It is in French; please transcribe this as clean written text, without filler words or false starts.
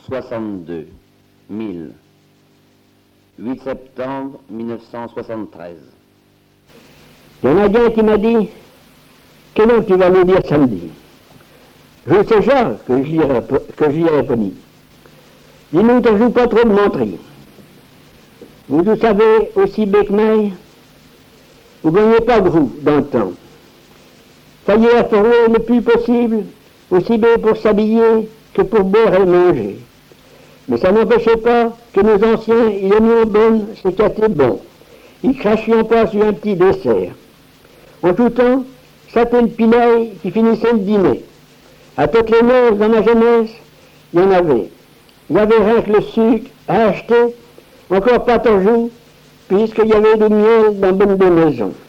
62 000. 8 septembre 1973. Il y en a un qui m'a dit « Quelle heure tu vas nous dire samedi ?» Je sais déjà que j'y ai répondu. Dis-nous, ne joue pas trop de menterie. Vous savez aussi bien que moi, vous ne gagnez pas gros dans le temps. Soyez informés le plus possible, aussi bien pour s'habiller que pour boire et manger. Mais ça n'empêchait pas que nos anciens y aimaient bonne ce qui était bon. Ils crachions pas sur un petit dessert. En tout temps, c'était le pinaille qui finissait le dîner. À toutes les messes dans ma jeunesse, il y en avait. Il y avait rien que le sucre à acheter, encore pas toujours, puisqu'il y avait du miel dans bonne des maisons.